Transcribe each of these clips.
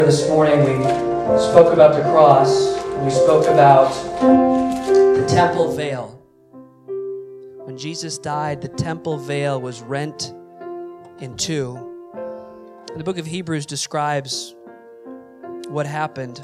This morning we spoke about the cross, and we spoke about the temple veil. When Jesus died, the temple veil was rent in two. And the book of Hebrews describes what happened.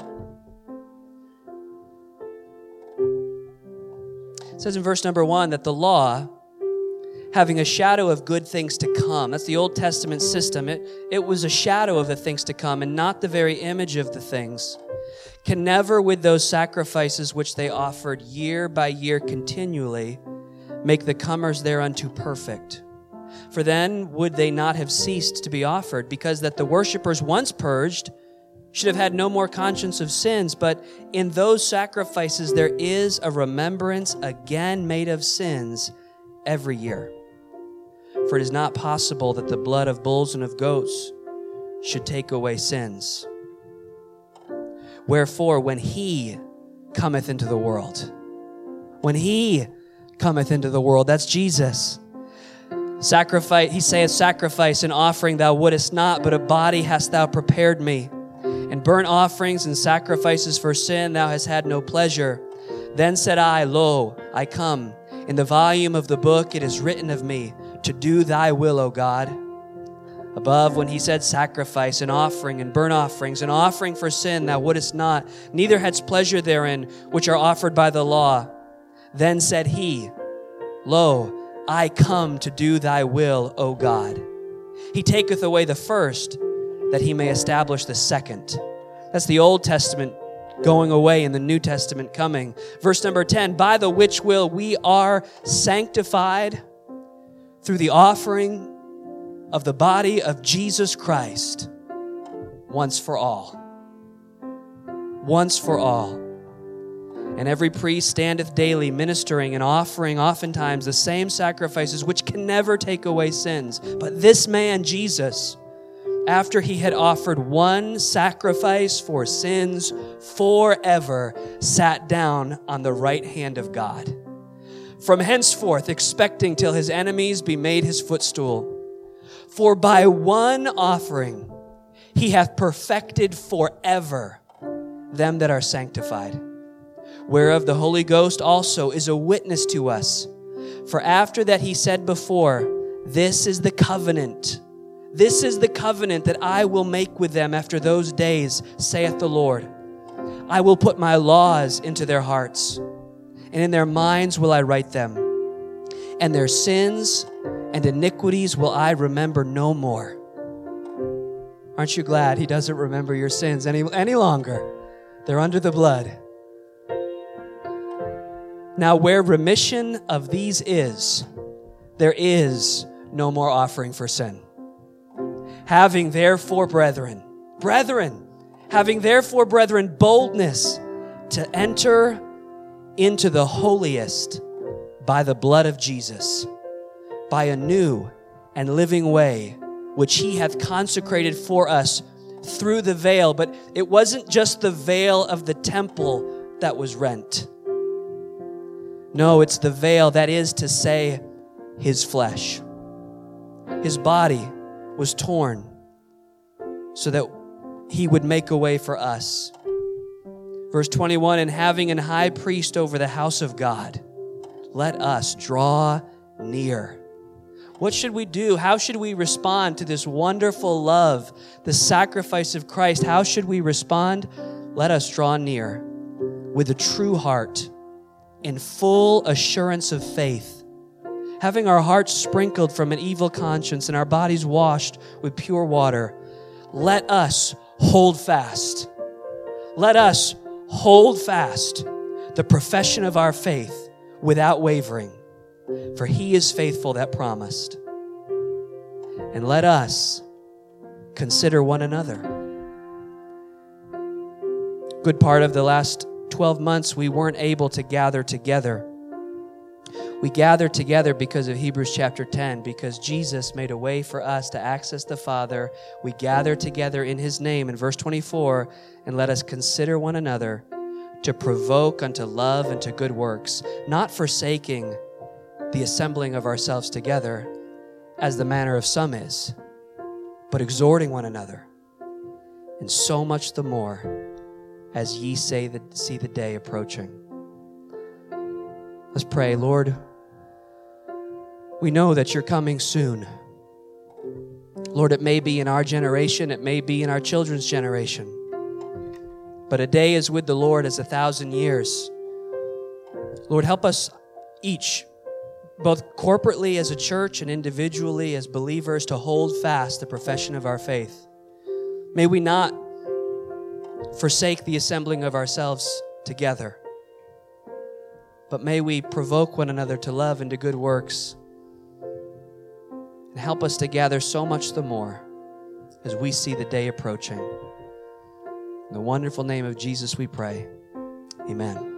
It says in verse number 1 that the law, having a shadow of good things to come. That's the Old Testament system. It was a shadow of the things to come and not the very image of the things. Can never, with those sacrifices which they offered year by year continually, make the comers thereunto perfect. For then would they not have ceased to be offered, because that the worshipers once purged should have had no more conscience of sins. But in those sacrifices there is a remembrance again made of sins every year. For it is not possible that the blood of bulls and of goats should take away sins. Wherefore, when he cometh into the world, that's Jesus. Sacrifice, he saith, sacrifice and offering thou wouldest not, but a body hast thou prepared me. And burnt offerings and sacrifices for sin thou hast had no pleasure. Then said I, Lo, I come. In the volume of the book it is written of me, to do thy will, O God. Above, when he said sacrifice and offering and burnt offerings and offering for sin thou wouldest not, neither hadst pleasure therein, which are offered by the law. Then said he, Lo, I come to do thy will, O God. He taketh away the first, that he may establish the second. That's the Old Testament going away and the New Testament coming. Verse number 10, by the which will we are sanctified through the offering of the body of Jesus Christ once for all. Once for all. And every priest standeth daily ministering and offering oftentimes the same sacrifices which can never take away sins. But this man, Jesus, after he had offered one sacrifice for sins forever, sat down on the right hand of God. From henceforth, expecting till his enemies be made his footstool. For by one offering he hath perfected forever them that are sanctified. Whereof the Holy Ghost also is a witness to us. For after that he said before, this is the covenant. This is the covenant that I will make with them after those days, saith the Lord. I will put my laws into their hearts, and in their minds will I write them. And their sins and iniquities will I remember no more. Aren't you glad he doesn't remember your sins any longer? They're under the blood. Now where remission of these is, there is no more offering for sin. Having therefore, brethren, boldness to enter into the holiest by the blood of Jesus, by a new and living way, which he hath consecrated for us through the veil. But it wasn't just the veil of the temple that was rent. No, it's the veil, that is to say, his flesh. His body was torn so that he would make a way for us. Verse 21, and having an high priest over the house of God, let us draw near. What should we do? How should we respond to this wonderful love, the sacrifice of Christ? How should we respond? Let us draw near with a true heart, in full assurance of faith, having our hearts sprinkled from an evil conscience and our bodies washed with pure water. Let us hold fast. Let us hold fast the profession of our faith without wavering, for he is faithful that promised. And let us consider one another. Good part of the last 12 months, we weren't able to gather together. We gathered together because of Hebrews chapter 10, because Jesus made a way for us to access the Father. We gather together in his name in verse 24, and let us consider one another to provoke unto love and to good works, not forsaking the assembling of ourselves together, as the manner of some is, but exhorting one another, and so much the more as ye see the day approaching. Let's pray. Lord, we know that you're coming soon. Lord, it may be in our generation, it may be in our children's generation, but a day is with the Lord as 1,000 years. Lord, help us each, both corporately as a church and individually as believers, to hold fast the profession of our faith. May we not forsake the assembling of ourselves together, but may we provoke one another to love and to good works, and help us to gather so much the more as we see the day approaching. In the wonderful name of Jesus we pray. Amen.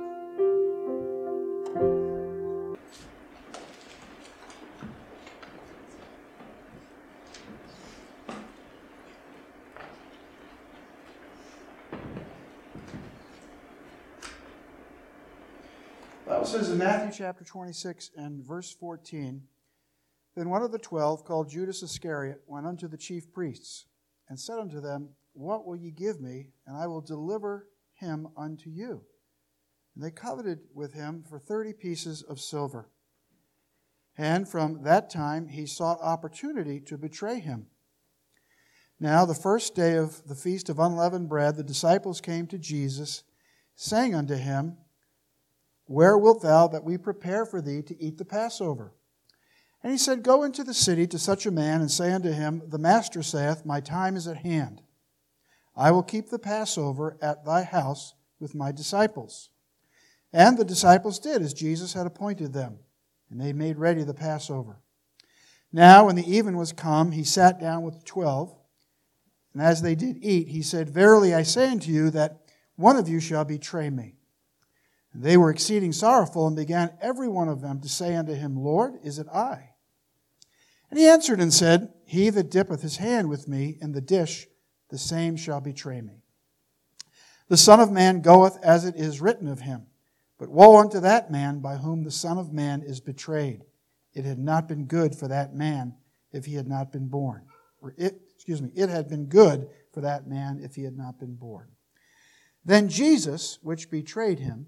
The Bible says in Matthew chapter 26 and verse 14, Then one of the 12, called Judas Iscariot, went unto the chief priests, and said unto them, What will ye give me, and I will deliver him unto you? And they coveted with him for 30 pieces of silver. And from that time he sought opportunity to betray him. Now the first day of the feast of unleavened bread, the disciples came to Jesus, saying unto him, Where wilt thou that we prepare for thee to eat the Passover? And he said, Go into the city to such a man, and say unto him, The Master saith, My time is at hand. I will keep the Passover at thy house with my disciples. And the disciples did as Jesus had appointed them, and they made ready the Passover. Now when the even was come, he sat down with the 12, and as they did eat, he said, Verily I say unto you that one of you shall betray me. And they were exceeding sorrowful, and began every one of them to say unto him, Lord, is it I? And he answered and said, He that dippeth his hand with me in the dish, the same shall betray me. The Son of Man goeth as it is written of him. But woe unto that man by whom the Son of Man is betrayed. It had not been good for that man if he had not been born. It had been good for that man if he had not been born. Then Judas, which betrayed him,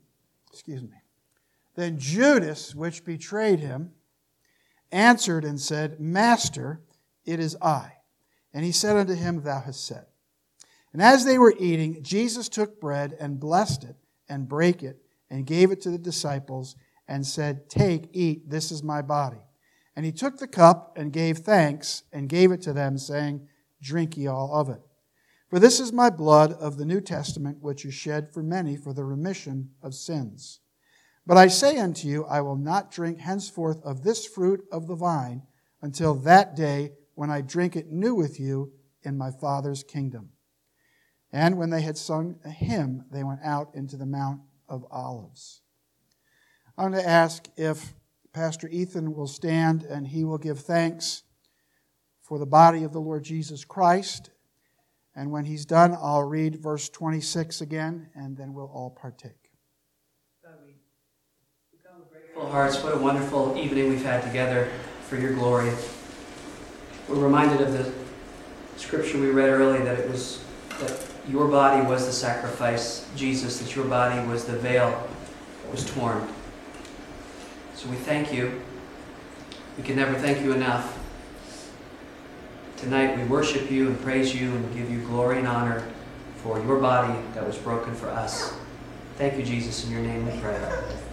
answered and said, Master, it is I. And he said unto him, Thou hast said. And as they were eating, Jesus took bread and blessed it and brake it and gave it to the disciples and said, Take, eat, this is my body. And he took the cup and gave thanks and gave it to them, saying, Drink ye all of it. For this is my blood of the New Testament, which is shed for many for the remission of sins. But I say unto you, I will not drink henceforth of this fruit of the vine until that day when I drink it new with you in my Father's kingdom. And when they had sung a hymn, they went out into the Mount of Olives. I'm going to ask if Pastor Ethan will stand and he will give thanks for the body of the Lord Jesus Christ. And when he's done, I'll read verse 26 again, and then we'll all partake. God, we come with grateful hearts. What a wonderful evening we've had together for your glory. We're reminded of the scripture we read earlier that your body was the sacrifice, Jesus, that your body was the veil that was torn. So we thank you. We can never thank you enough. Tonight we worship you and praise you and give you glory and honor for your body that was broken for us. Thank you, Jesus. In your name we pray.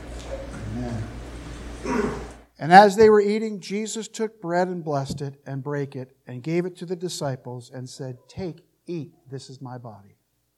Amen. And as they were eating, Jesus took bread and blessed it and brake it and gave it to the disciples and said, Take, eat, this is my body.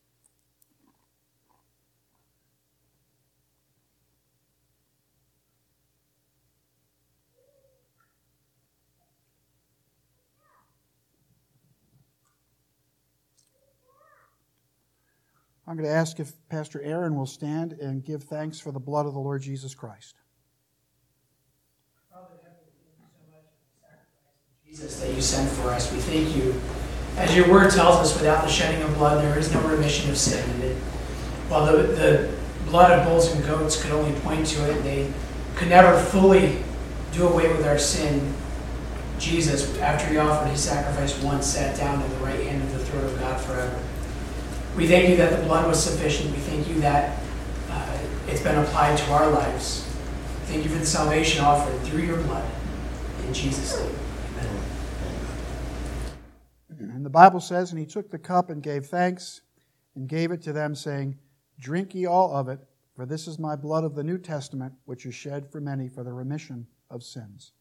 I'm going to ask if Pastor Aaron will stand and give thanks for the blood of the Lord Jesus Christ. Father in heaven, we thank you so much for the sacrifice of Jesus that you sent for us. We thank you. As your word tells us, without the shedding of blood, there is no remission of sin. And while the blood of bulls and goats could only point to it, they could never fully do away with our sin. Jesus, after he offered his sacrifice once, sat down at the right hand of the throne of God forever. We thank you that the blood was sufficient. We thank you that it's been applied to our lives. Thank you for the salvation offered through your blood. In Jesus' name, amen. And the Bible says, and he took the cup and gave thanks and gave it to them, saying, "Drink ye all of it, for this is my blood of the New Testament, which is shed for many for the remission of sins."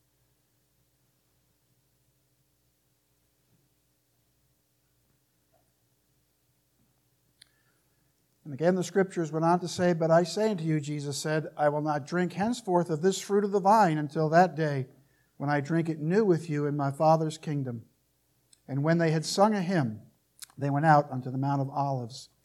And again, the Scriptures went on to say, "But I say unto you," Jesus said, "I will not drink henceforth of this fruit of the vine until that day when I drink it new with you in my Father's kingdom." And when they had sung a hymn, they went out unto the Mount of Olives.